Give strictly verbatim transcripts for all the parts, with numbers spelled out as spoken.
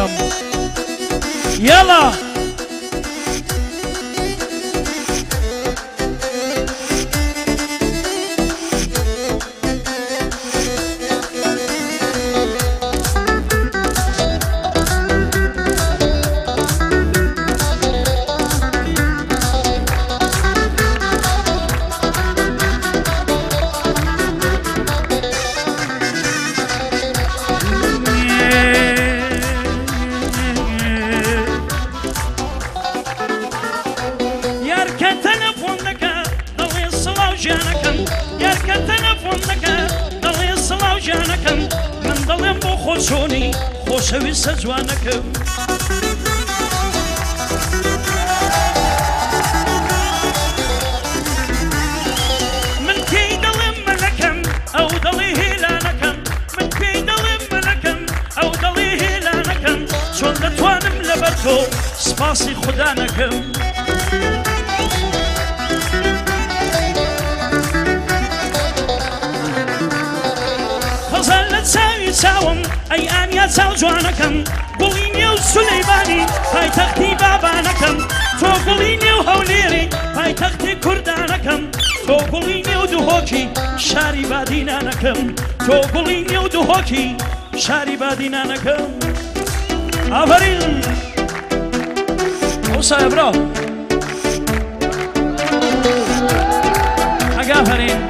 بكم يلا من ضلم بو خوشوني خوشوي سجوانكم من كي ضلم ملكم او ضلي هلانكم من كي ضلم ملكم او ضلي هلانكم شون دتوانم لبركو سباسي خدانكم ساوم اي ان يا ساو جوانكم قوليني وسليماني هاي تختي بابانكم تو قوليني وهوليري هاي تختي كردانكم تو قوليني ودهوكي شاري بادينانكم تو قوليني ودهوكي شاري بادينانكم آفرين موسى يا برو حق آفرين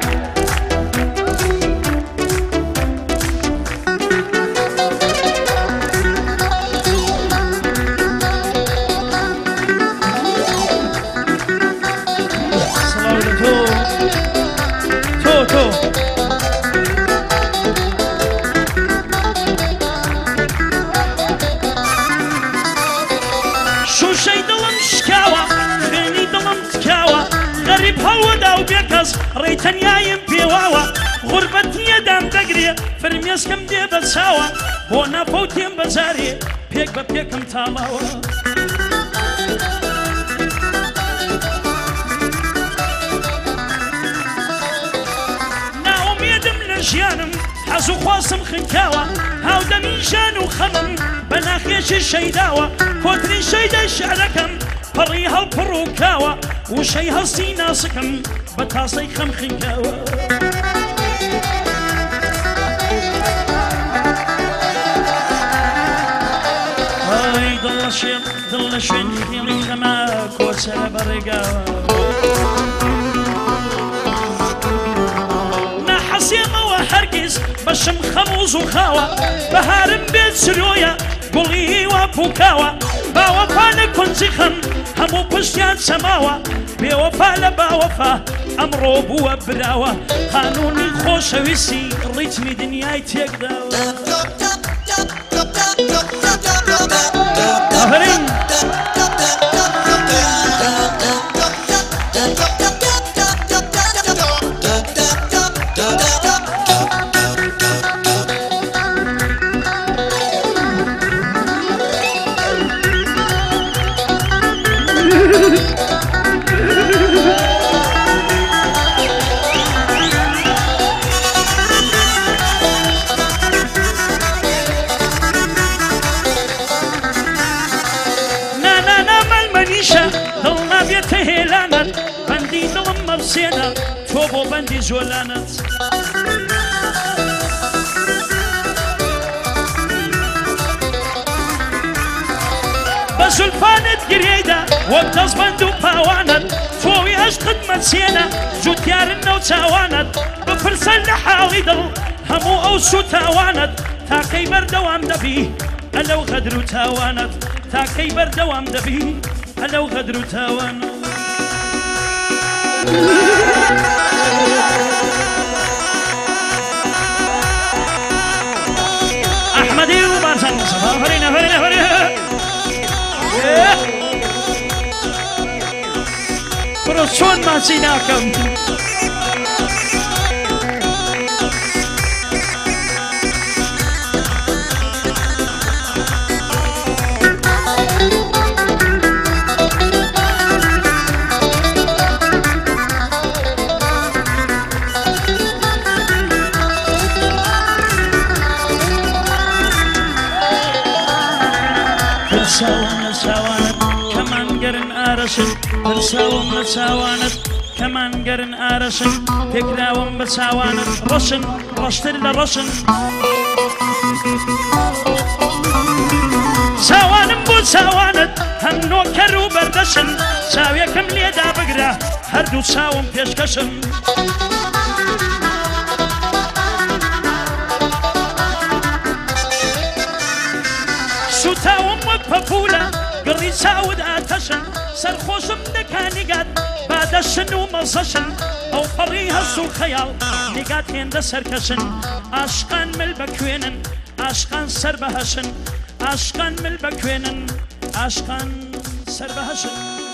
شو شي دلم شكاوى خيني دلم تكاوى غريب هودا وبيكس ريتن يايم بيواوى غربتي يدام دقري فرميس كم دي بساوى هونا فوتين بزاري بيك ببيكم تالاوى ناوم يدم لجيانم حزو خواسم خنكاوى هاو دمي جان وخمم بناخيش الشيداوى كوتري شيدا شعركم فري هالبروكاوى وشي هالسي ناسكم بتاصي خم خنكاوى هاي ضل شيم ضل شوين خيلي خما كوتسا برقاوى هرگز بشم خموز و خاوة بهارم بيت سرويا قولي وبوكاوة باوفا نكون زخم همو بشتيان سماوة بيوفا لباوفا امرو بوا براوة قانوني خوش ويسي ريتمي دنياي تيقداوة آفرين ضلنا بيته هلانت بندي ضلم مرسينا توبو بندي زولانت بزلفانت قريدة وبتز بندو باوانت توي هش خدمة سينا جوت يارنا وتاوانت بفرسل لحاوي ضل همو او سو تاوانت تاكي بردوام دبي ألو غدرو تاوانت تاكي بردوام دبي ألو غدرو تاوانت أحمدي وبارسان مصطفى فرينا فرينا فرينا برسون ما سيناكم ترساوم لە چاوانت کەمان گەرن ئارەشن ترساوم لە چاوانت کەمان گەرن ئارەشن تێکراوم بە چاوانت ڕەشن ڕەشتر لە ڕەشن چاوانم بۆ چاوانت هەم نۆکەر و بەردەشن چاوێکم لێدا بگرە هەردوو چاوم پێشکەشن سوتاوم وەک پەپولە گڕی چاود ئاتەشن سەرخۆشم دەکا نیگات بادەشن و مەزەشن ئەو پەڕی هەست و خەیاڵ نیگات هێندە سەرکەشن عاشقان مل بەکوێنن عاشقان سەر بەهەشن عاشقان مل بەکوێنن عاشقان سەر بەهەشن